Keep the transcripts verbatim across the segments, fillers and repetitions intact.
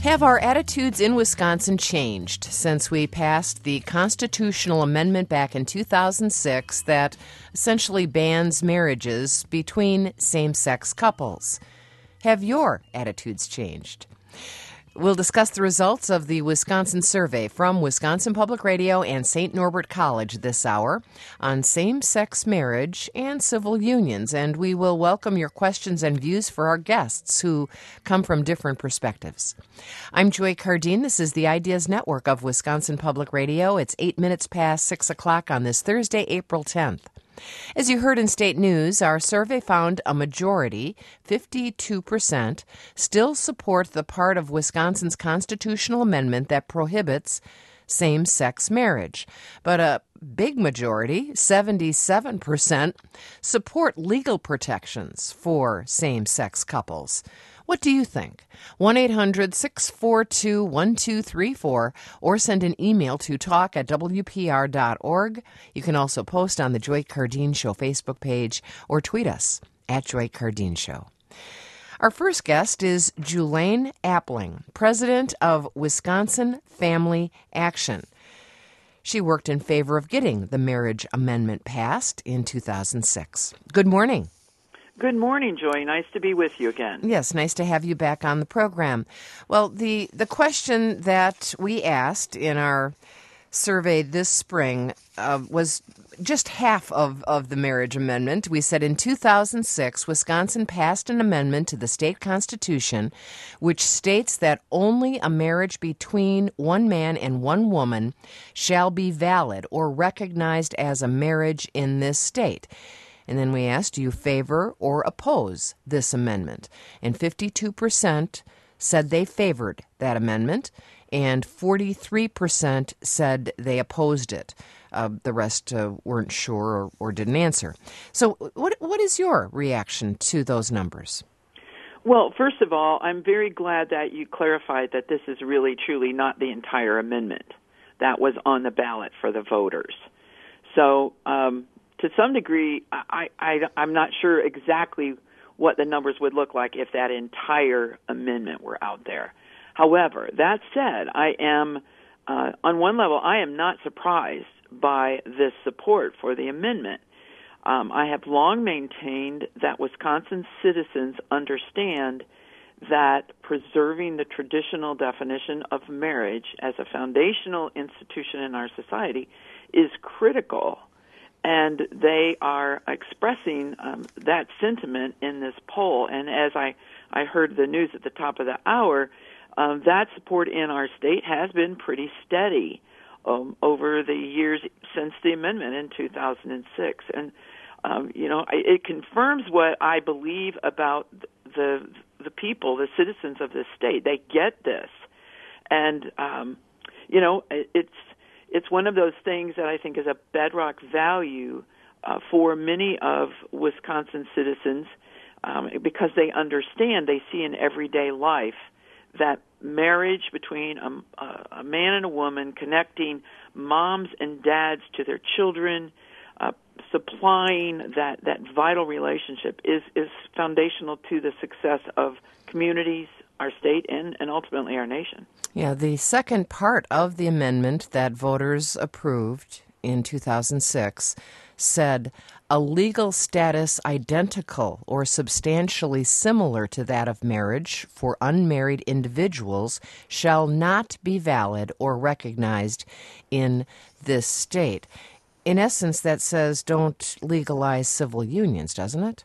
Have our attitudes in Wisconsin changed since we passed the constitutional amendment back in two thousand six that essentially bans marriages between same-sex couples? Have your attitudes changed? We'll discuss the results of the Wisconsin survey from Wisconsin Public Radio and Saint Norbert College this hour on same-sex marriage and civil unions, and we will welcome your questions and views for our guests who come from different perspectives. I'm Joy Cardine. This is the Ideas Network of Wisconsin Public Radio. It's eight minutes past six o'clock on this Thursday, April tenth. As you heard in state news, our survey found a majority, fifty-two percent, still support the part of Wisconsin's constitutional amendment that prohibits same-sex marriage. But a big majority, seventy-seven percent, support legal protections for same-sex couples. What do you think? one eight hundred six four two one two three four or send an email to talk at w p r dot org. You can also post on the Joy Cardine Show Facebook page or tweet us at Joy Cardine Show. Our first guest is Julaine Appling, president of Wisconsin Family Action. She worked in favor of getting the marriage amendment passed in two thousand six. Good morning. Good morning, Joy. Nice to be with you again. Yes, nice to have you back on the program. Well, the, the question that we asked in our survey this spring uh, was just half of, of the marriage amendment. We said in two thousand six, Wisconsin passed an amendment to the state constitution which states that only a marriage between one man and one woman shall be valid or recognized as a marriage in this state. And then we asked, do you favor or oppose this amendment? And fifty-two percent said they favored that amendment, and forty-three percent said they opposed it. Uh, the rest uh, weren't sure or, or didn't answer. So what what is your reaction to those numbers? Well, first of all, I'm very glad that you clarified that this is really, truly not the entire amendment that was on the ballot for the voters. So, um, to some degree, I, I, I'm not sure exactly what the numbers would look like if that entire amendment were out there. However, that said, I am, uh, on one level, I am not surprised by this support for the amendment. Um, I have long maintained that Wisconsin citizens understand that preserving the traditional definition of marriage as a foundational institution in our society is critical. And they are expressing um, that sentiment in this poll. And as I, I heard the news at the top of the hour, um, that support in our state has been pretty steady um, over the years since the amendment in two thousand six. And, um, you know, it confirms what I believe about the the people, the citizens of this state. They get this. And, um, you know, it's It's one of those things that I think is a bedrock value uh, for many of Wisconsin citizens um, because they understand, they see in everyday life that marriage between a, a man and a woman, connecting moms and dads to their children, uh, supplying that, that vital relationship is, is foundational to the success of communities, our state, and, and ultimately our nation. Yeah, the second part of the amendment that voters approved in two thousand six said a legal status identical or substantially similar to that of marriage for unmarried individuals shall not be valid or recognized in this state. In essence, that says don't legalize civil unions, doesn't it?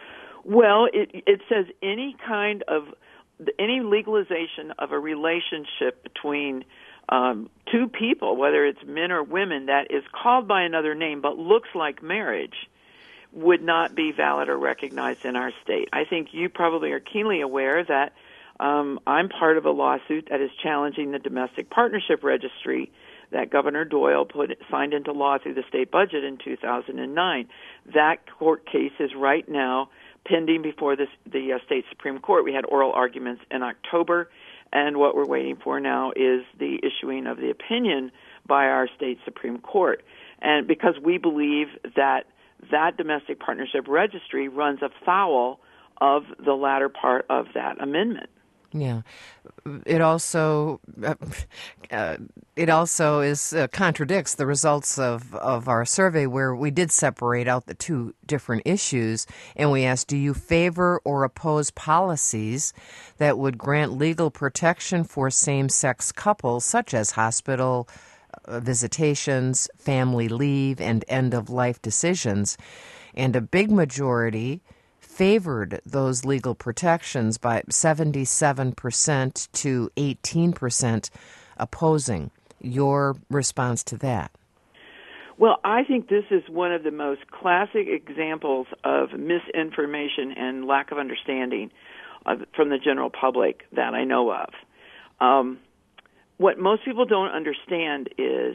Well, it, it says any kind of any legalization of a relationship between um, two people, whether it's men or women, that is called by another name but looks like marriage, would not be valid or recognized in our state. I think you probably are keenly aware that um, I'm part of a lawsuit that is challenging the domestic partnership registry that Governor Doyle put signed into law through the state budget in two thousand nine. That court case is right now pending before this, the uh, state Supreme Court. We had oral arguments in October, and what we're waiting for now is the issuing of the opinion by our state Supreme Court. And because we believe that that domestic partnership registry runs afoul of the latter part of that amendment. Yeah. It also uh, uh, it also is uh, contradicts the results of, of our survey, where we did separate out the two different issues, and we asked, do you favor or oppose policies that would grant legal protection for same-sex couples, such as hospital uh, visitations, family leave, and end-of-life decisions? And a big majority favored those legal protections by seventy-seven percent to eighteen percent opposing. Your response to that? Well, I think this is one of the most classic examples of misinformation and lack of understanding of, from the general public that I know of. Um, what most people don't understand is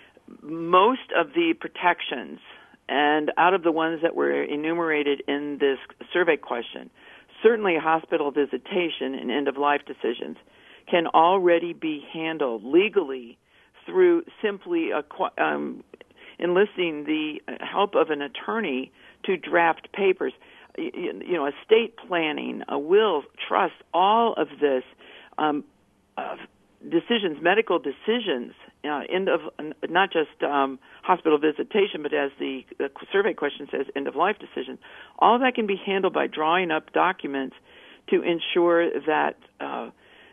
most of the protections, and out of the ones that were enumerated in this survey question, certainly hospital visitation and end-of-life decisions can already be handled legally through simply um, enlisting the help of an attorney to draft papers. You, you know, estate planning, a will, trust, all of this, um, uh, decisions, medical decisions, uh, end of not just um, hospital visitation, but as the, the survey question says, end-of-life decision. All of that can be handled by drawing up documents to ensure that uh,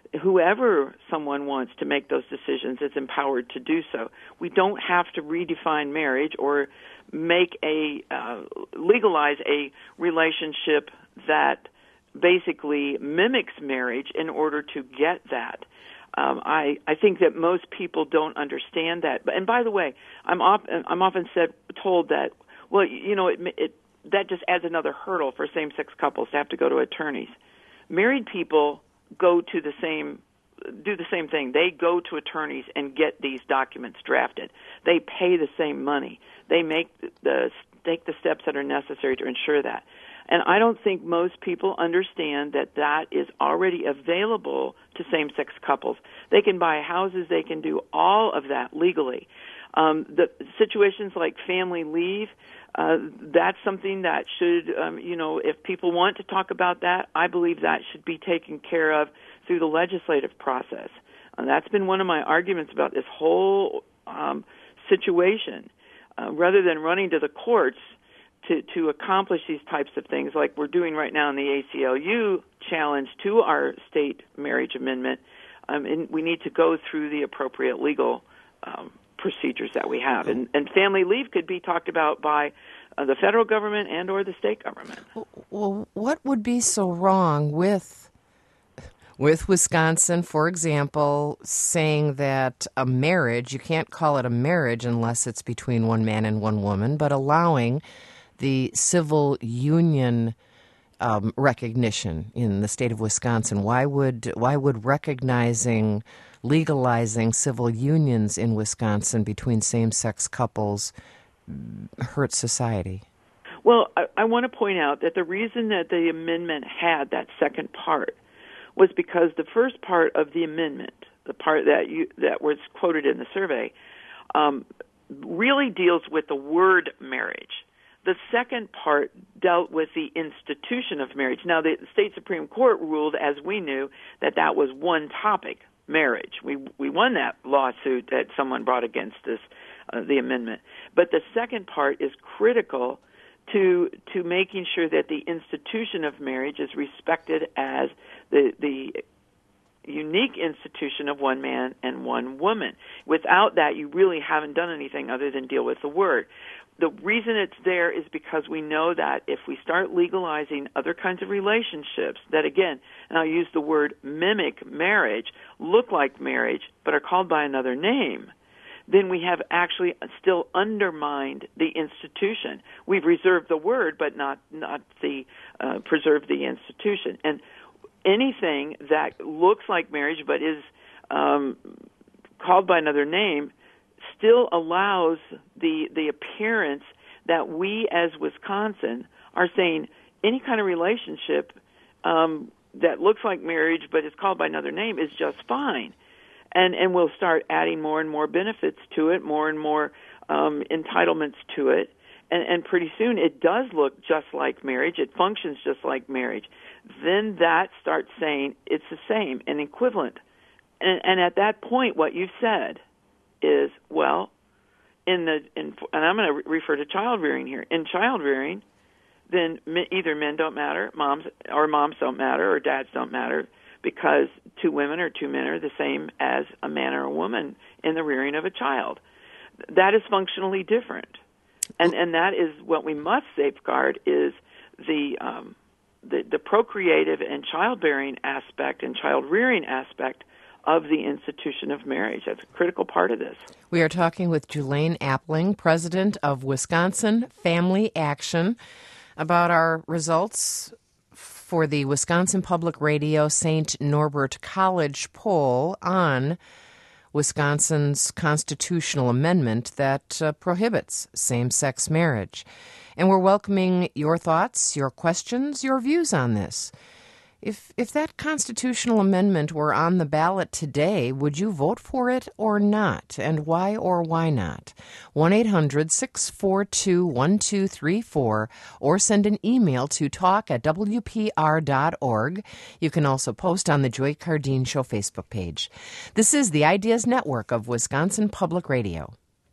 whoever someone wants to make those decisions is empowered to do so. We don't have to redefine marriage or make a uh, legalize a relationship that basically mimics marriage in order to get that. Um, I, I think that most people don't understand that. And by the way, I'm often, I'm often said, told that, well, you know, it, it, that just adds another hurdle for same-sex couples to have to go to attorneys. Married people go to the same, do the same thing. They go to attorneys and get these documents drafted. They pay the same money. They make the, take the steps that are necessary to ensure that. And I don't think most people understand that that is already available to same-sex couples. They can buy houses. They can do all of that legally. Um, the situations like family leave, uh, that's something that should, um, you know, if people want to talk about that, I believe that should be taken care of through the legislative process. And that's been one of my arguments about this whole um, situation. Uh, rather than running to the courts to, to accomplish these types of things like we're doing right now in the A C L U challenge to our state marriage amendment, um, and we need to go through the appropriate legal um, procedures that we have. And, and family leave could be talked about by uh, the federal government and or the state government. Well, what would be so wrong with with Wisconsin, for example, saying that a marriage, you can't call it a marriage unless it's between one man and one woman, but allowing the civil union um, recognition in the state of Wisconsin? Why would why would recognizing, legalizing civil unions in Wisconsin between same-sex couples hurt society? Well, I, I want to point out that the reason that the amendment had that second part was because the first part of the amendment, the part that you that was quoted in the survey, um, really deals with the word marriage. The second part dealt with the institution of marriage. Now, the state Supreme Court ruled, as we knew, that that was one topic, marriage. We we won that lawsuit that someone brought against us, uh, the amendment. But the second part is critical to to making sure that the institution of marriage is respected as the the unique institution of one man and one woman. Without that, you really haven't done anything other than deal with the word. The reason it's there is because we know that if we start legalizing other kinds of relationships that, again, and I'll use the word mimic marriage, look like marriage, but are called by another name, then we have actually still undermined the institution. We've reserved the word, but not not the uh, preserved the institution. And anything that looks like marriage but is um, called by another name still allows the the appearance that we as Wisconsin are saying any kind of relationship um, that looks like marriage but is called by another name is just fine. And and we'll start adding more and more benefits to it, more and more um, entitlements to it. and, and pretty soon it does look just like marriage, it functions just like marriage, then that starts saying it's the same and equivalent. And, and at that point, what you've said is, well, in the in, and I'm going to re- refer to child rearing here. In child rearing, then me, either men don't matter, moms or moms don't matter, or dads don't matter, because two women or two men are the same as a man or a woman in the rearing of a child. That is functionally different, and and that is what we must safeguard is the um, the, the procreative and childbearing aspect and child rearing aspect of the institution of marriage. That's a critical part of this. We are talking with Julaine Appling, president of Wisconsin Family Action, about our results for the Wisconsin Public Radio Saint Norbert College poll on Wisconsin's constitutional amendment that uh, prohibits same-sex marriage. And we're welcoming your thoughts, your questions, your views on this. If if that constitutional amendment were on the ballot today, would you vote for it or not? And why or why not? one eight hundred six four two one two three four or send an email to talk at w p r dot org. You can also post on the Joy Cardine Show Facebook page. This is the Ideas Network of Wisconsin Public Radio.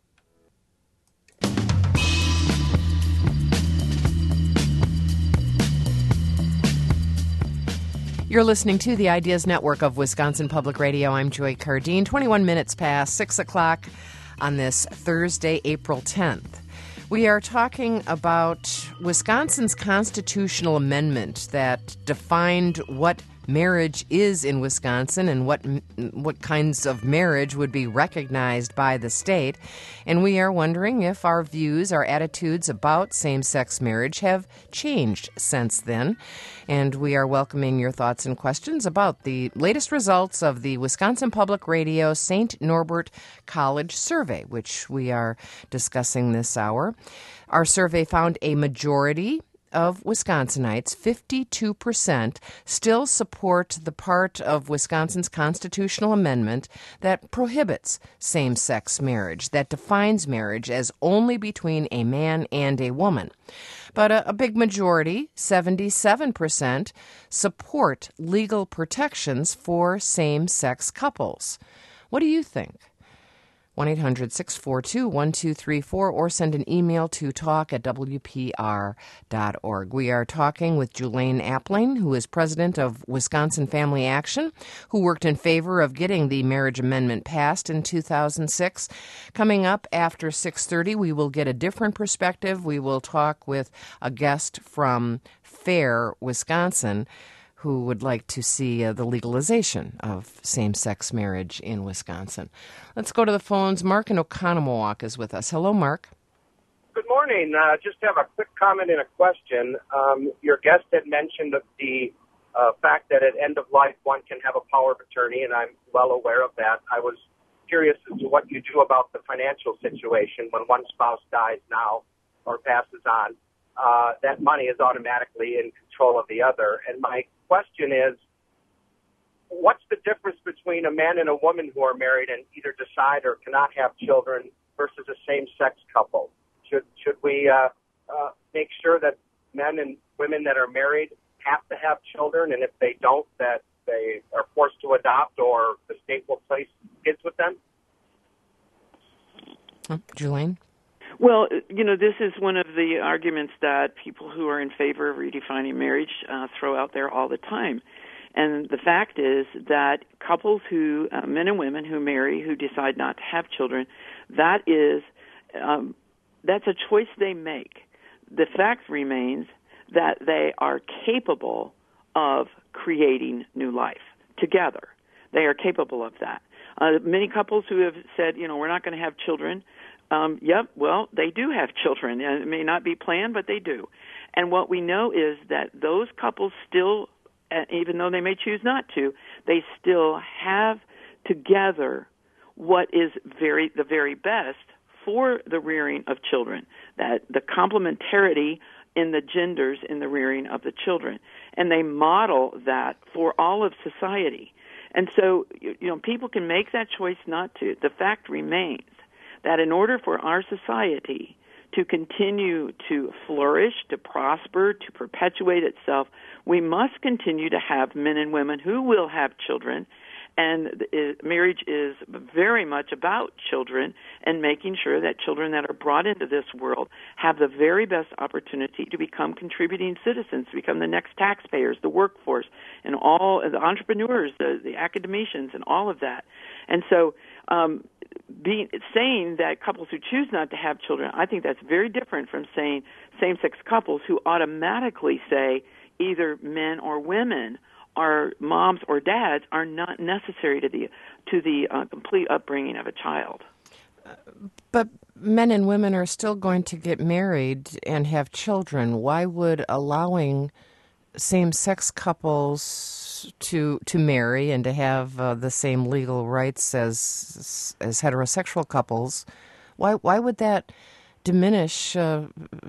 You're listening to the Ideas Network of Wisconsin Public Radio. I'm Joy Cardine. twenty-one minutes past six o'clock on this Thursday, April tenth. We are talking about Wisconsin's constitutional amendment that defined what marriage is in Wisconsin and what what kinds of marriage would be recognized by the state. And we are wondering if our views, our attitudes about same-sex marriage have changed since then. And we are welcoming your thoughts and questions about the latest results of the Wisconsin Public Radio Saint Norbert College survey, which we are discussing this hour. Our survey found a majority of Wisconsinites, fifty-two percent, still support the part of Wisconsin's constitutional amendment that prohibits same-sex marriage, that defines marriage as only between a man and a woman. But a, a big majority, seventy-seven percent, support legal protections for same-sex couples. What do you think? one eight hundred six four two one two three four or send an email to talk at w p r dot org. We are talking with Julaine Appling, who is president of Wisconsin Family Action, who worked in favor of getting the marriage amendment passed in two thousand six. Coming up after six thirty, we will get a different perspective. We will talk with a guest from FAIR, Wisconsin, who would like to see uh, the legalization of same-sex marriage in Wisconsin. Let's go to the phones. Mark in Oconomowoc is with us. Hello, Mark. Good morning. Uh, just have a quick comment and a question. Um, your guest had mentioned that the uh, fact that at end of life one can have a power of attorney, and I'm well aware of that. I was curious as to what you do about the financial situation when one spouse dies now or passes on. Uh, that money is automatically in control of the other. And my question is, what's the difference between a man and a woman who are married and either decide or cannot have children versus a same-sex couple? Should should we uh, uh, make sure that men and women that are married have to have children, and if they don't, that they are forced to adopt or the state will place kids with them? Oh, Julaine? Well, you know, this is one of the arguments that people who are in favor of redefining marriage uh, throw out there all the time. And the fact is that couples who, uh, men and women who marry, who decide not to have children, that is, um, that's a choice they make. The fact remains that they are capable of creating new life together. They are capable of that. Uh, many couples who have said, you know, we're not going to have children, Um, yep, well, they do have children. It may not be planned, but they do. And what we know is that those couples still, even though they may choose not to, they still have together what is very the very best for the rearing of children, that the complementarity in the genders in the rearing of the children. And they model that for all of society. And so, you know, people can make that choice not to. The fact remains that in order for our society to continue to flourish, to prosper, to perpetuate itself, we must continue to have men and women who will have children. And marriage is very much about children and making sure that children that are brought into this world have the very best opportunity to become contributing citizens, to become the next taxpayers, the workforce, and all the entrepreneurs, the, the academicians, and all of that. And so um, being, saying that couples who choose not to have children, I think that's very different from saying same-sex couples who automatically say either men or women our moms or dads are not necessary to the to the uh, complete upbringing of a child. But men and women are still going to get married and have children. Why would allowing same-sex couples to to marry and to have uh, the same legal rights as as heterosexual couples, why why would that diminish uh,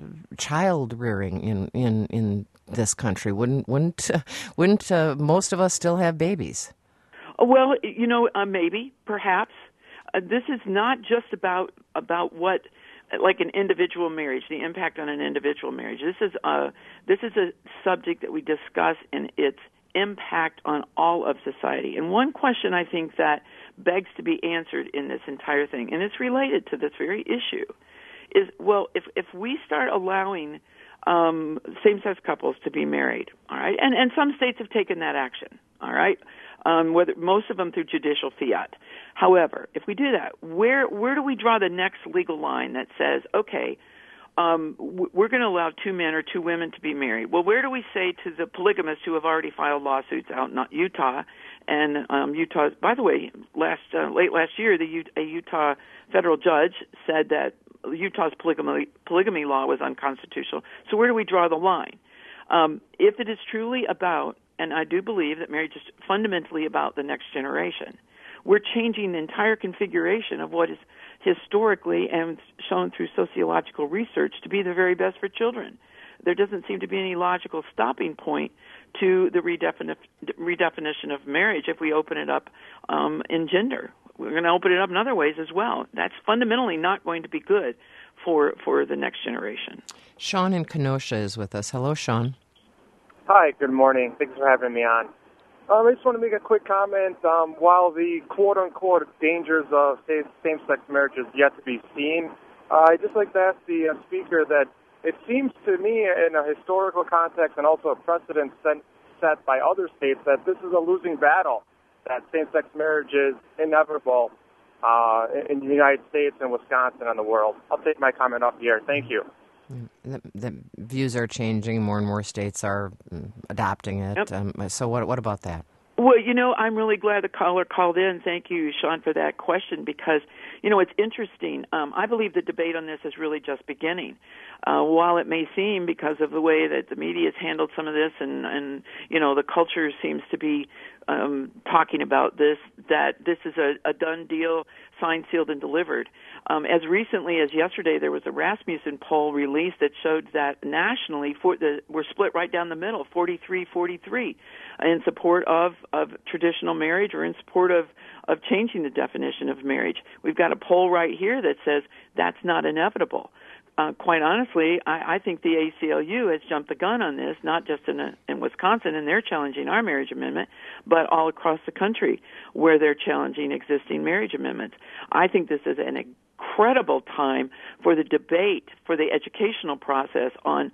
child rearing in in in this country? Wouldn't wouldn't uh, wouldn't uh, most of us still have babies? Well, you know, uh, maybe, perhaps. Uh, this is not just about about what, like an individual marriage, the impact on an individual marriage. This is a this is a subject that we discuss in its impact on all of society. And one question I think that begs to be answered in this entire thing, and it's related to this very issue, is, well, if if we start allowing um, same-sex couples to be married, all right, and and some states have taken that action, all right, um, whether most of them through judicial fiat. However, if we do that, where where do we draw the next legal line that says, okay, um, we're going to allow two men or two women to be married? Well, where do we say to the polygamists who have already filed lawsuits out in Utah? And um, Utah, by the way, last uh, late last year, the U- a Utah federal judge said that Utah's polygamy, polygamy law was unconstitutional. So where do we draw the line? Um, if it is truly about, and I do believe that marriage is fundamentally about the next generation, we're changing the entire configuration of what is historically and shown through sociological research to be the very best for children. There doesn't seem to be any logical stopping point to the redefini- redefinition of marriage if we open it up um, in gender. We're going to open it up in other ways as well. That's fundamentally not going to be good for for the next generation. Sean in Kenosha is with us. Hello, Sean. Hi, good morning. Thanks for having me on. Um, I just want to make a quick comment. Um, while the quote-unquote dangers of same-sex marriage is yet to be seen, uh, I'd just like to ask the uh, speaker that it seems to me in a historical context and also a precedent set, set by other states that this is a losing battle, that same-sex marriage is inevitable uh, in the United States and Wisconsin and the world. I'll take my comment off the air. Thank you. The, the views are changing. More and more states are adopting it. Yep. Um, so what what about that? Well, you know, I'm really glad the caller called in. Thank you, Sean, for that question because, you know, it's interesting. Um, I believe the debate on this is really just beginning. Uh, while it may seem, because of the way that the media has handled some of this and, and you know, the culture seems to be um, talking about this, that this is a, a done deal, signed, sealed, and delivered. Um, as recently as yesterday, there was a Rasmussen poll released that showed that nationally for the, we're split right down the middle, forty-three forty-three, in support of, of traditional marriage or in support of, of changing the definition of marriage. We've got a poll right here that says that's not inevitable. Uh, quite honestly, I, I think the A C L U has jumped the gun on this, not just in, a, in Wisconsin, and they're challenging our marriage amendment, but all across the country where they're challenging existing marriage amendments. I think this is an incredible time for the debate, for the educational process on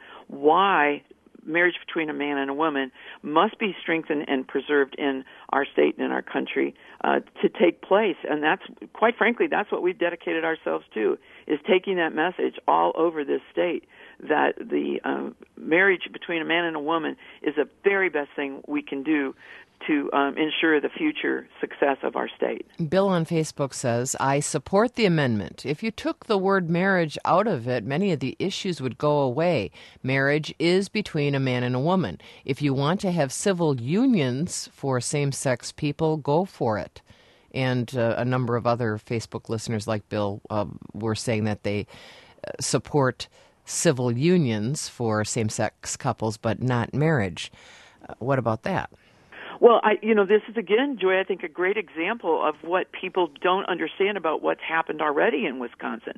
why marriage between a man and a woman must be strengthened and preserved in our state and in our country uh, to take place. And that's, quite frankly, that's what we've dedicated ourselves to, is taking that message all over this state that the um, marriage between a man and a woman is the very best thing we can do to um, ensure the future success of our state. Bill on Facebook says, I support the amendment. If you took the word marriage out of it, many of the issues would go away. Marriage is between a man and a woman. If you want to have civil unions for same-sex people, go for it. And uh, a number of other Facebook listeners like Bill uh, were saying that they uh, support civil unions for same-sex couples, but not marriage. Uh, what about that? Well, I, you know, this is, again, Joy, I think a great example of what people don't understand about what's happened already in Wisconsin.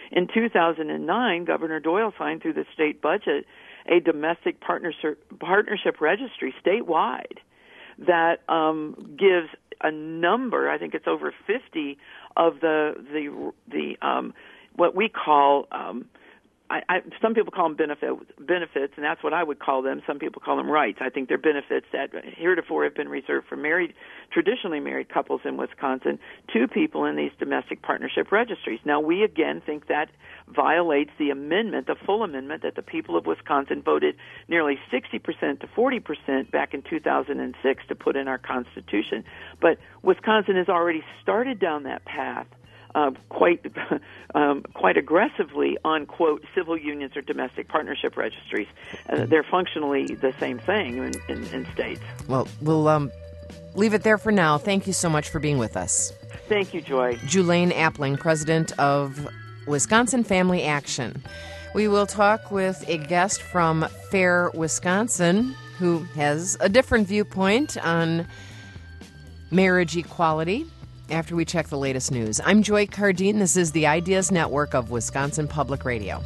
In two thousand nine, Governor Doyle signed through the state budget a domestic partnership, partnership registry statewide that um, gives a number, I think it's over fifty, of the, the, the um, what we call um, I, I, some people call them benefit, benefits, and that's what I would call them. Some people call them rights. I think they're benefits that heretofore have been reserved for married, traditionally married couples in Wisconsin to people in these domestic partnership registries. Now, we again think that violates the amendment, the full amendment that the people of Wisconsin voted nearly sixty percent to forty percent back in two thousand six to put in our Constitution. But Wisconsin has already started down that path. Uh, quite um, quite aggressively on, quote, civil unions or domestic partnership registries. Uh, they're functionally the same thing in, in, in states. Well, we'll um, leave it there for now. Thank you so much for being with us. Thank you, Joy. Julaine Appling, president of Wisconsin Family Action. We will talk with a guest from Fair Wisconsin who has a different viewpoint on marriage equality after we check the latest news. I'm Joy Cardine. This is the Ideas Network of Wisconsin Public Radio.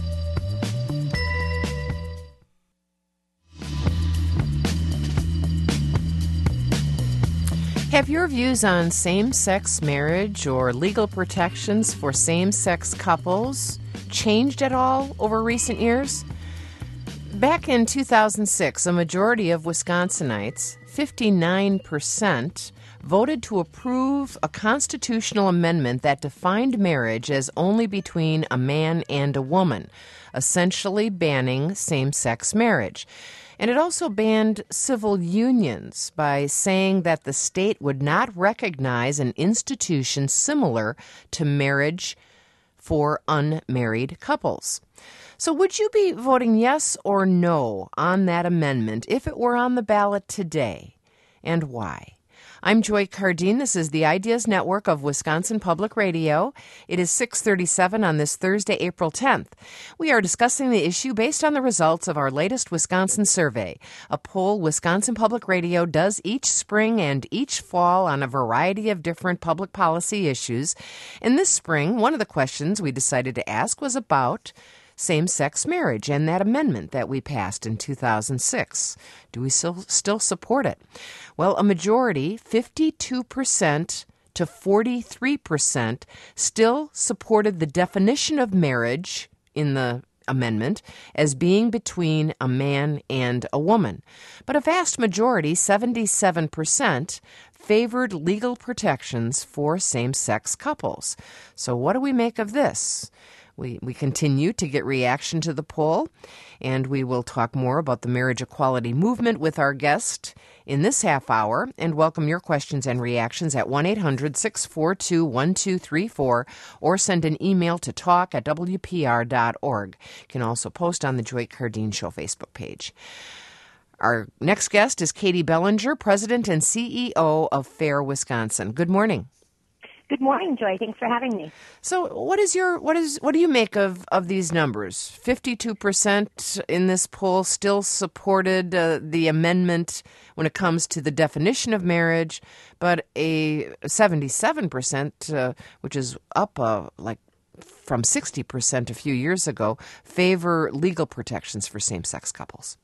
Have your views on same-sex marriage or legal protections for same-sex couples changed at all over recent years? Back in two thousand six, a majority of Wisconsinites, fifty-nine percent, voted to approve a constitutional amendment that defined marriage as only between a man and a woman, essentially banning same-sex marriage. And it also banned civil unions by saying that the state would not recognize an institution similar to marriage for unmarried couples. So would you be voting yes or no on that amendment if it were on the ballot today? And why? I'm Joy Cardine. This is the Ideas Network of Wisconsin Public Radio. It is six thirty-seven on this Thursday, April tenth. We are discussing the issue based on the results of our latest Wisconsin survey, a poll Wisconsin Public Radio does each spring and each fall on a variety of different public policy issues. And this spring, one of the questions we decided to ask was about same-sex marriage and that amendment that we passed in two thousand six. Do we still, still support it? Well, a majority, fifty-two percent to forty-three percent, still supported the definition of marriage in the amendment as being between a man and a woman. But a vast majority, seventy-seven percent, favored legal protections for same-sex couples. So what do we make of this? We, we continue to get reaction to the poll, and we will talk more about the marriage equality movement with our guest in this half hour, and welcome your questions and reactions at one eight hundred six four two one two three four or send an email to talk at w p r dot org. You can also post on the Joy Cardine Show Facebook page. Our next guest is Katie Bellinger, President and C E O of Fair Wisconsin. Good morning. Good morning, Joy. Thanks for having me. So, what is your what is what do you make of, of these numbers? Fifty-two percent in this poll still supported uh, the amendment when it comes to the definition of marriage, but a seventy-seven percent, uh, which is up uh, like from sixty percent a few years ago, favor legal protections for same-sex couples.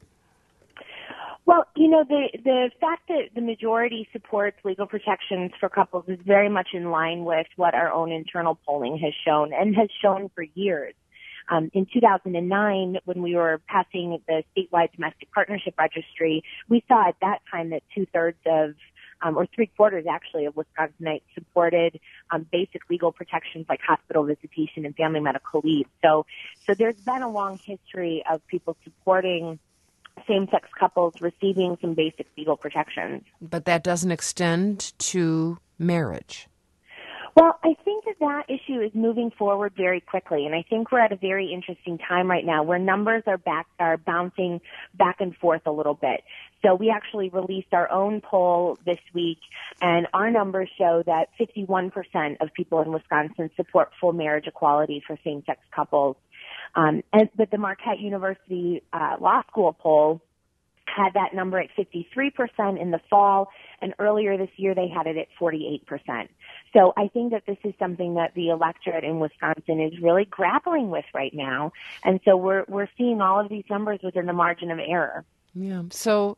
Well, you know, the the fact that the majority supports legal protections for couples is very much in line with what our own internal polling has shown and has shown for years. Um, in two thousand nine, when we were passing the statewide domestic partnership registry, we saw at that time that two-thirds of, um, or three-quarters actually, of Wisconsinites supported um, basic legal protections like hospital visitation and family medical leave. So, so there's been a long history of people supporting same-sex couples receiving some basic legal protections. But that doesn't extend to marriage. Well, I think that that issue is moving forward very quickly, and I think we're at a very interesting time right now where numbers are back are bouncing back and forth a little bit. So we actually released our own poll this week, and our numbers show that fifty-one percent of people in Wisconsin support full marriage equality for same-sex couples. Um, and, but the Marquette University uh, Law School poll had that number at fifty-three percent in the fall, and earlier this year they had it at forty-eight percent. So I think that this is something that the electorate in Wisconsin is really grappling with right now, and so we're we're seeing all of these numbers within the margin of error. Yeah. So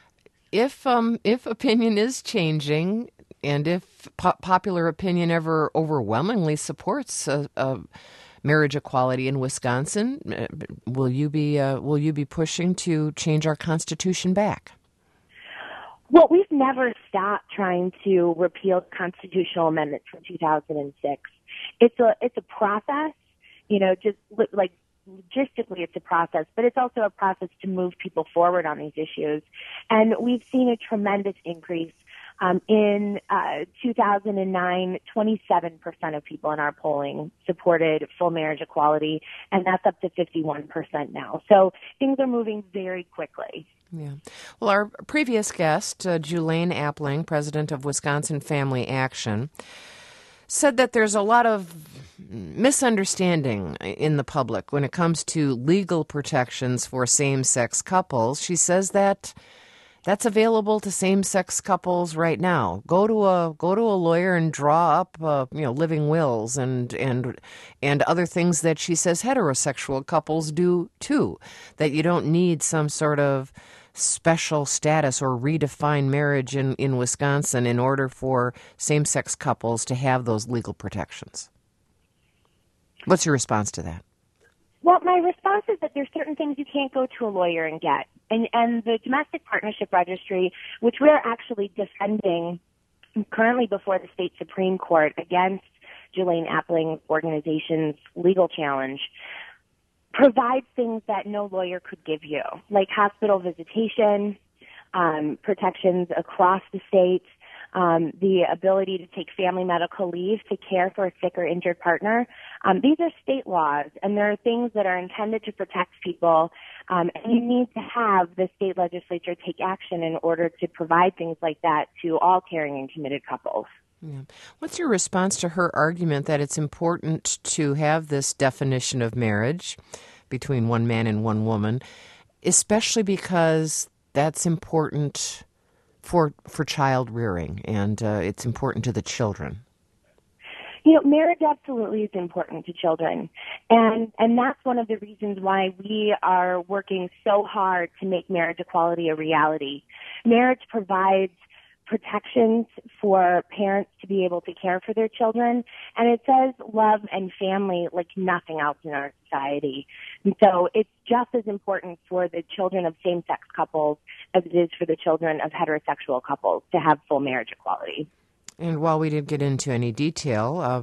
if um if opinion is changing, and if po- popular opinion ever overwhelmingly supports uh, uh, marriage equality in Wisconsin, will you be uh, will you be pushing to change our Constitution back? Well, we've never stopped trying to repeal constitutional amendments from two thousand six. It's a it's a process, you know, just like logistically it's a process, but it's also a process to move people forward on these issues. And we've seen a tremendous increase. Um, in uh, two thousand nine, twenty-seven percent of people in our polling supported full marriage equality, and that's up to fifty-one percent now. So things are moving very quickly. Yeah. Well, our previous guest, uh, Julaine Appling, president of Wisconsin Family Action, said that there's a lot of misunderstanding in the public when it comes to legal protections for same-sex couples. She says that that's available to same-sex couples right now. Go to a go to a lawyer and draw up, uh, you know, living wills and and and other things that she says heterosexual couples do too. That you don't need some sort of special status or redefined marriage in, in Wisconsin in order for same-sex couples to have those legal protections. What's your response to that? Well, my response is that there's certain things you can't go to a lawyer and get. And, and the Domestic Partnership Registry, which we're actually defending currently before the state Supreme Court against Julaine Appling's organization's legal challenge, provides things that no lawyer could give you, like hospital visitation, um, protections across the state, um, the ability to take family medical leave to care for a sick or injured partner. Um, these are state laws, and there are things that are intended to protect people, um, and you need to have the state legislature take action in order to provide things like that to all caring and committed couples. Yeah. What's your response to her argument that it's important to have this definition of marriage between one man and one woman, especially because that's important for for child rearing, and uh, it's important to the children? You know, marriage absolutely is important to children, and and that's one of the reasons why we are working so hard to make marriage equality a reality. Marriage provides protections for parents to be able to care for their children, and it says love and family like nothing else in our society. And so it's just as important for the children of same-sex couples as it is for the children of heterosexual couples to have full marriage equality. And while we didn't get into any detail, uh,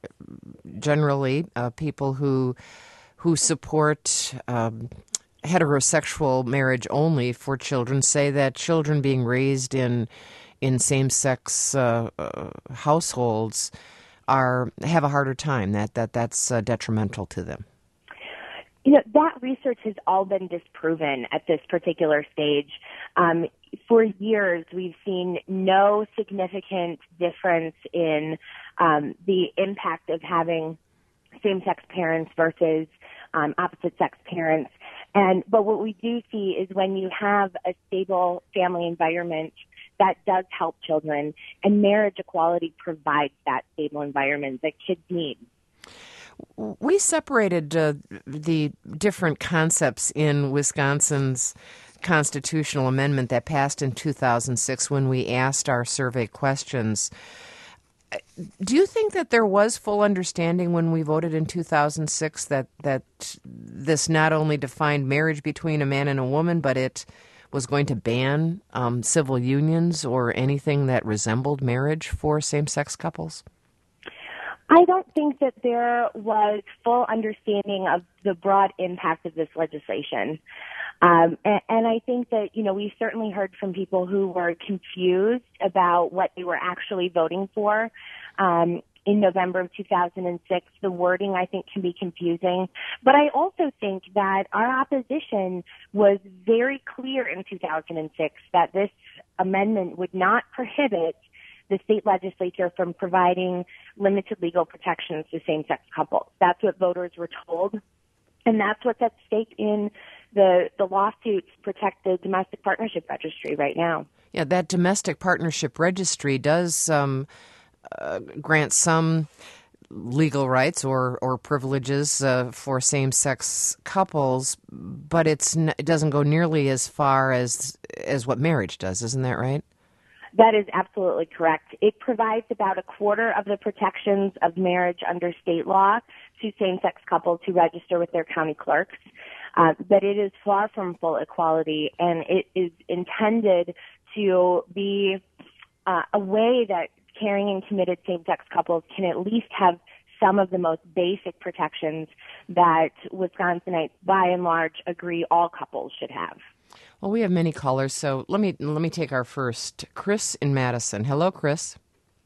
generally uh, people who who support um, heterosexual marriage only for children say that children being raised in in same-sex uh, uh, households are have a harder time. That that that's uh, detrimental to them. You know, that research has all been disproven at this particular stage. Um, for years, we've seen no significant difference in um, the impact of having same-sex parents versus um, opposite-sex parents. And but what we do see is when you have a stable family environment, that does help children, and marriage equality provides that stable environment that kids need. We separated uh, the different concepts in Wisconsin's constitutional amendment that passed in two thousand six when we asked our survey questions. Do you think that there was full understanding when we voted in two thousand six that, that this not only defined marriage between a man and a woman, but it was going to ban um, civil unions or anything that resembled marriage for same-sex couples? I don't think that there was full understanding of the broad impact of this legislation. Um, and, and I think that, you know, we certainly heard from people who were confused about what they were actually voting for. Um, in November of two thousand six, the wording, I think, can be confusing. But I also think that our opposition was very clear in two thousand six that this amendment would not prohibit the state legislature from providing limited legal protections to same-sex couples. That's what voters were told, and that's what's at stake in the, the lawsuits protect the domestic partnership registry right now. Yeah, that domestic partnership registry does um, uh, grant some legal rights or, or privileges uh, for same-sex couples, but it's n- it doesn't go nearly as far as as what marriage does. Isn't that right? That is absolutely correct. It provides about a quarter of the protections of marriage under state law to same-sex couples who register with their county clerks. Uh, but it is far from full equality, and it is intended to be uh, a way that caring and committed same-sex couples can at least have some of the most basic protections that Wisconsinites, by and large, agree all couples should have. Well, we have many callers, so let me let me take our first. Chris in Madison. Hello, Chris.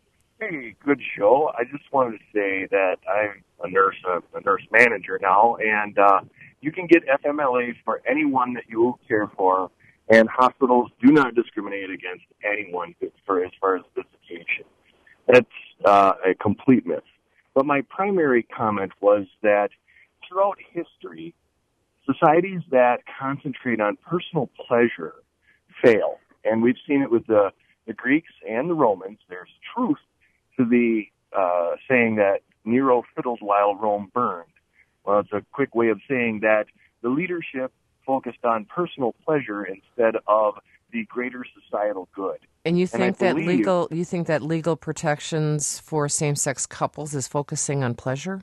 Hey, good show. I just wanted to say that I'm a nurse, a, a nurse manager now, and uh, you can get F M L A for anyone that you care for, and hospitals do not discriminate against anyone for as far as visitation. That's uh, a complete myth. But my primary comment was that throughout history, societies that concentrate on personal pleasure fail. And we've seen it with the, the Greeks and the Romans. There's truth to the uh, saying that Nero fiddled while Rome burned. Well, it's a quick way of saying that the leadership focused on personal pleasure instead of the greater societal good. And you think and that believe, legal you think that legal protections for same-sex couples is focusing on pleasure?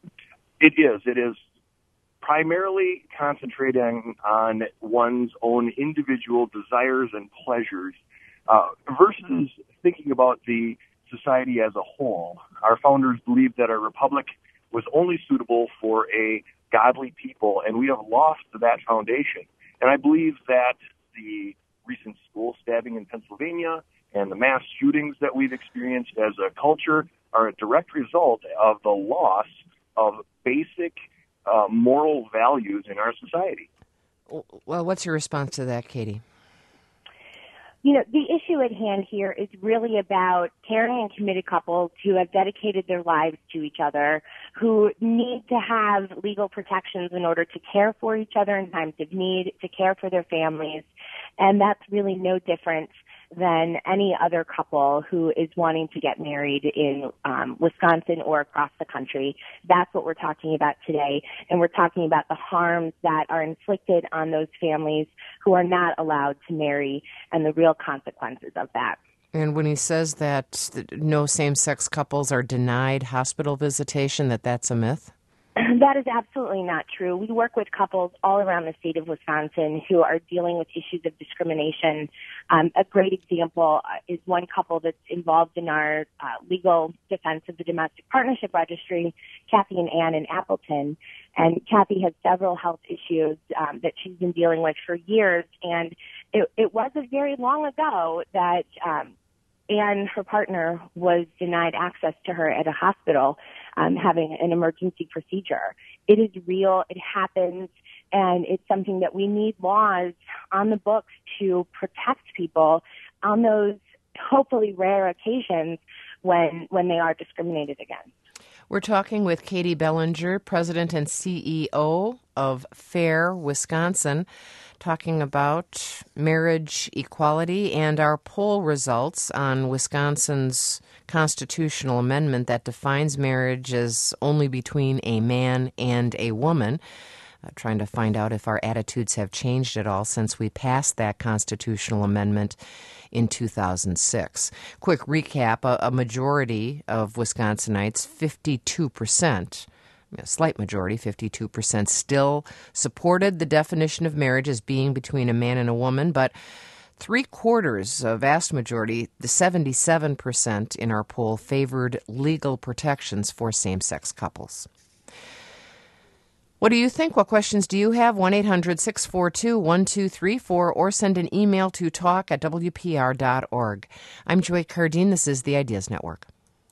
It is. It is primarily concentrating on one's own individual desires and pleasures uh, versus thinking about the society as a whole. Our founders believed that our republic was only suitable for a godly people, and we have lost that foundation. And I believe that the recent school stabbing in Pennsylvania and the mass shootings that we've experienced as a culture are a direct result of the loss of basic uh, moral values in our society. Well, what's your response to that, Katie? You know, the issue at hand here is really about caring and committed couples who have dedicated their lives to each other, who need to have legal protections in order to care for each other in times of need, to care for their families. And that's really no different than any other couple who is wanting to get married in um, Wisconsin or across the country. That's what we're talking about today. And we're talking about the harms that are inflicted on those families who are not allowed to marry and the real consequences of that. And when he says that no same-sex couples are denied hospital visitation, that that's a myth? That is absolutely not true. We work with couples all around the state of Wisconsin who are dealing with issues of discrimination. Um, a great example is one couple that's involved in our uh, legal defense of the domestic partnership registry, Kathy and Ann in Appleton. And Kathy has several health issues um, that she's been dealing with for years. And it, it wasn't very long ago that um, Ann, her partner, was denied access to her at a hospital um, having an emergency procedure. It is real. It happens. And it's something that we need laws on the books to protect people on those hopefully rare occasions when when they are discriminated against. We're talking with Katie Bellinger, President and C E O of FAIR Wisconsin, talking about marriage equality and our poll results on Wisconsin's constitutional amendment that defines marriage as only between a man and a woman. Uh, trying to find out if our attitudes have changed at all since we passed that constitutional amendment in two thousand six. Quick recap, a, a majority of Wisconsinites, fifty-two percent, a slight majority, fifty-two percent, still supported the definition of marriage as being between a man and a woman, but three-quarters, a vast majority, the seventy-seven percent in our poll, favored legal protections for same-sex couples. What do you think? What questions do you have? one eight hundred six four two one two three four or send an email to talk at w p r dot org. I'm Joy Cardine. This is the Ideas Network.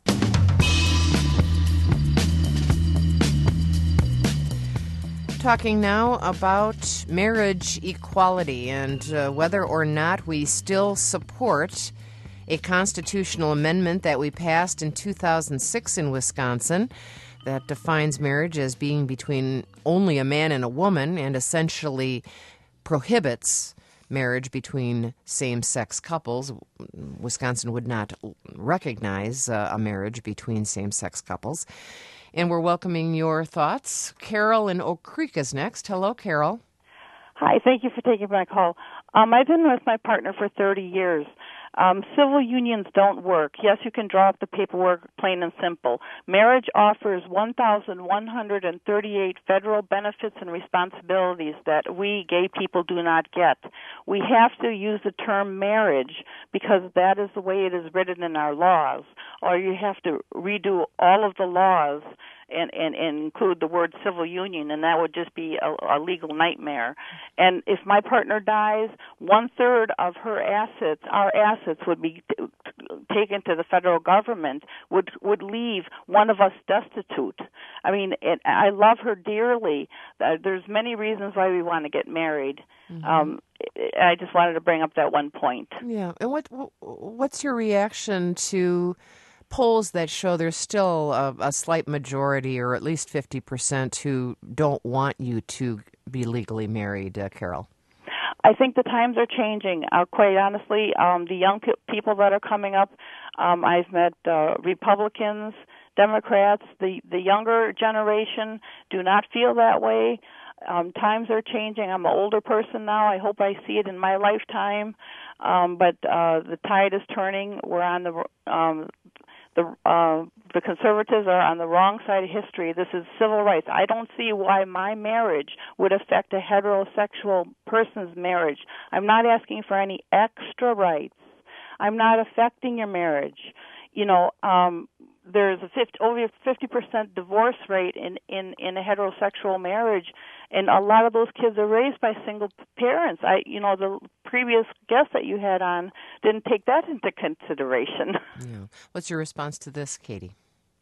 Talking now about marriage equality and uh, whether or not we still support a constitutional amendment that we passed in two thousand six in Wisconsin that defines marriage as being between only a man and a woman and essentially prohibits marriage between same-sex couples. Wisconsin would not recognize uh, a marriage between same-sex couples. And we're welcoming your thoughts. Carol in Oak Creek is next. Hello, Carol. Hi, thank you for taking my call. Um, I've been with my partner for thirty years. Um, civil unions don't work. Yes, you can draw up the paperwork, plain and simple. Marriage offers one thousand one hundred thirty-eight federal benefits and responsibilities that we gay people do not get. We have to use the term marriage because that is the way it is written in our laws, or you have to redo all of the laws and, and, and include the word civil union, and that would just be a, a legal nightmare. And if my partner dies, one-third of her assets, our assets, would be t- taken to the federal government, would would leave one of us destitute. I mean, it, I love her dearly. Uh, there's many reasons why we want to get married. Mm-hmm. Um, I just wanted to bring up that one point. Yeah, and what what's your reaction to polls that show there's still a, a slight majority, or at least fifty percent, who don't want you to be legally married, uh, Carol? I think the times are changing. Uh, quite honestly, um, the young pe- people that are coming up, um, I've met uh, Republicans, Democrats. The the younger generation do not feel that way. Um, times are changing. I'm an older person now. I hope I see it in my lifetime. Um, but uh, the tide is turning. We're on the um, the uh, the conservatives are on the wrong side of history. This is civil rights. I don't see why my marriage would affect a heterosexual person's marriage. I'm not asking for any extra rights. I'm not affecting your marriage. You know, um, there's a fifty, over fifty percent divorce rate in, in, in a heterosexual marriage, and a lot of those kids are raised by single parents. I, you know, the previous guest that you had on didn't take that into consideration. Yeah. What's your response to this, Katie?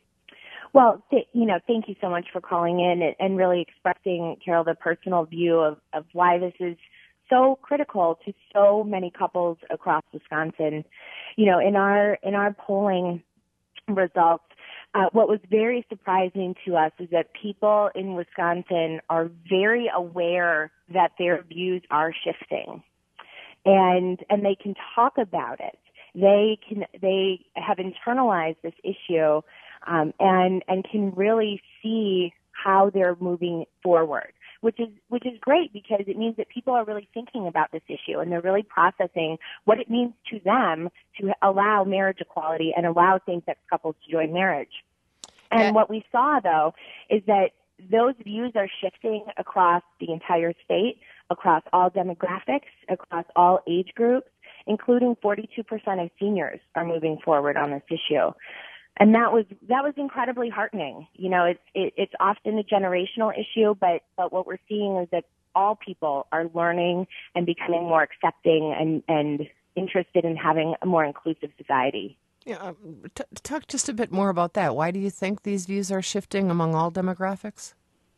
Well, th- you know, thank you so much for calling in and, and really expressing, Carol, the personal view of, of why this is so critical to so many couples across Wisconsin. You know, in our in our polling results, uh, what was very surprising to us is that people in Wisconsin are very aware that their views are shifting, and and they can talk about it. They can they have internalized this issue, um, and and can really see how they're moving forward, which is which is great because it means that people are really thinking about this issue and they're really processing what it means to them to allow marriage equality and allow same-sex couples to join marriage. And yeah. What we saw, though, is that those views are shifting across the entire state, across all demographics, across all age groups, including forty-two percent of seniors are moving forward on this issue. And that was that was incredibly heartening. You know, it's it, it's often a generational issue, but but what we're seeing is that all people are learning and becoming more accepting and, and interested in having a more inclusive society. Yeah, um, t- talk just a bit more about that. Why do you think these views are shifting among all demographics?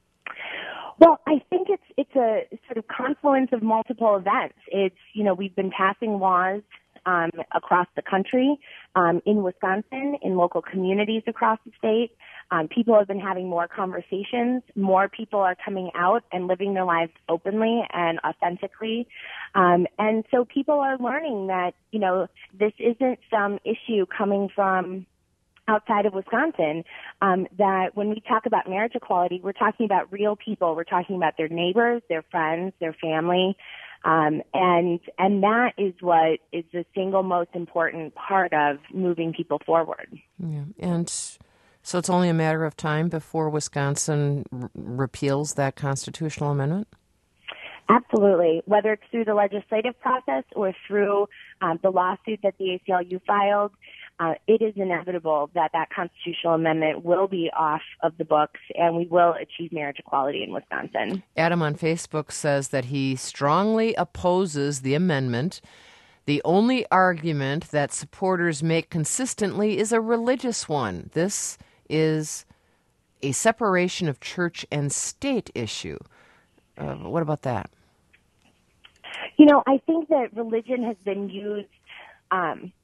Well, I think it's it's a sort of confluence of multiple events. It's, you know, we've been passing laws Um, across the country, um, in Wisconsin, in local communities across the state. Um, people have been having more conversations. More people are coming out and living their lives openly and authentically. Um, and so people are learning that, you know, this isn't some issue coming from outside of Wisconsin, um, that when we talk about marriage equality, we're talking about real people. We're talking about their neighbors, their friends, their family. Um, and and that is what is the single most important part of moving people forward. Yeah, and so it's only a matter of time before Wisconsin r- repeals that constitutional amendment? Absolutely. Whether it's through the legislative process or through um, the lawsuit that the A C L U filed, uh, it is inevitable that that constitutional amendment will be off of the books and we will achieve marriage equality in Wisconsin. Adam on Facebook says that he strongly opposes the amendment. The only argument that supporters make consistently is a religious one. This is a separation of church and state issue. Uh, what about that? You know, I think that religion has been used um,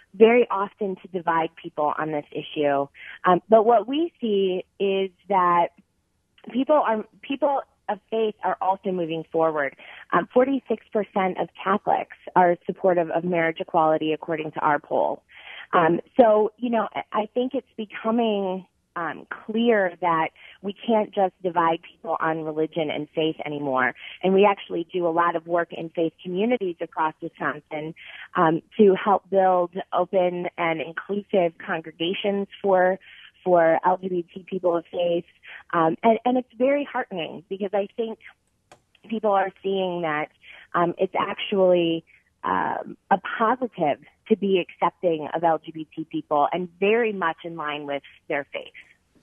very often to divide people on this issue. Um, but what we see is that people are people of faith are also moving forward. Um, forty-six percent of Catholics are supportive of marriage equality, according to our poll. Um, so, you know, I think it's becoming um, clear that we can't just divide people on religion and faith anymore. And we actually do a lot of work in faith communities across Wisconsin um, to help build open and inclusive congregations for for L G B T people of faith. Um, and, and it's very heartening because I think people are seeing that um, it's actually um, a positive to be accepting of L G B T people and very much in line with their faith.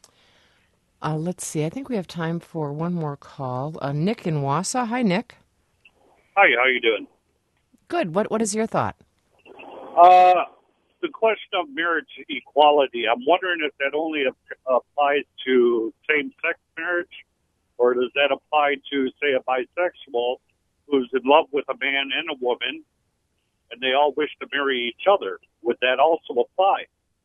Uh, let's see. I think we have time for one more call. Uh, Nick in Wausau. Hi, Nick. Hi, how you doing? Good. What What is your thought? Uh, the question of marriage equality, I'm wondering if that only ap- applies to same-sex marriage, or does that apply to, say, a bisexual who's in love with a man and a woman, and they all wish to marry each other? Would that also apply?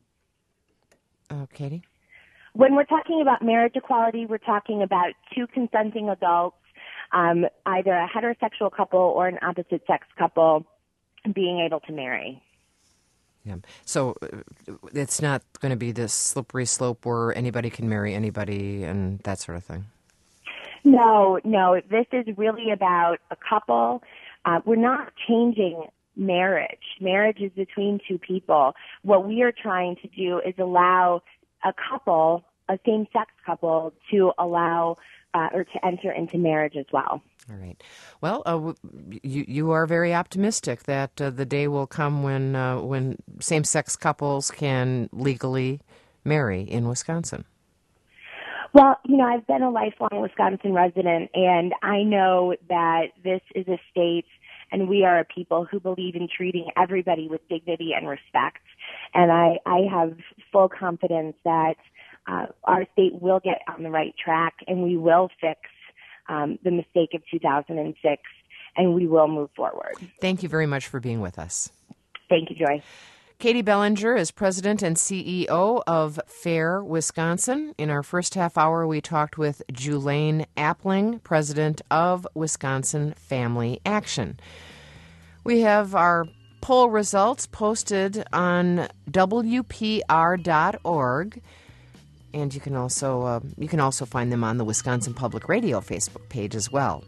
Uh, Katie? When we're talking about marriage equality, we're talking about two consenting adults, um, either a heterosexual couple or an opposite-sex couple, being able to marry. Yeah. So uh, it's not going to be this slippery slope where anybody can marry anybody and that sort of thing? No, no. This is really about a couple. Uh, we're not changing marriage. Marriage is between two people. What we are trying to do is allow a couple, a same-sex couple, to allow uh, or to enter into marriage as well. All right. Well, uh, you you are very optimistic that uh, the day will come when uh, when same-sex couples can legally marry in Wisconsin. Well, you know, I've been a lifelong Wisconsin resident, and I know that this is a state and we are a people who believe in treating everybody with dignity and respect. And I, I have full confidence that uh, our state will get on the right track and we will fix um, the mistake of two thousand six and we will move forward. Thank you very much for being with us. Thank you, Joy. Katie Bellinger is president and C E O of FAIR Wisconsin. In our first half hour, we talked with Julaine Appling, president of Wisconsin Family Action. We have our poll results posted on W P R dot org, and you can also uh, you can also find them on the Wisconsin Public Radio Facebook page as well.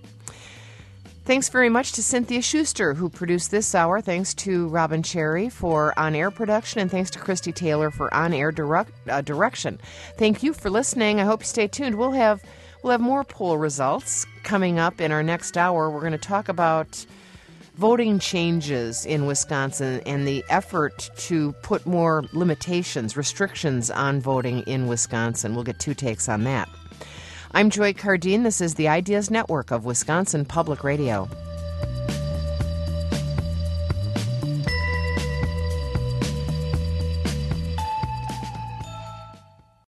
Thanks very much to Cynthia Schuster, who produced this hour. Thanks to Robin Cherry for on-air production, and thanks to Christy Taylor for on-air direct, uh, direction. Thank you for listening. I hope you stay tuned. We'll have we'll have more poll results coming up in our next hour. We're going to talk about voting changes in Wisconsin and the effort to put more limitations, restrictions on voting in Wisconsin. We'll get two takes on that. I'm Joy Cardine. This is the Ideas Network of Wisconsin Public Radio.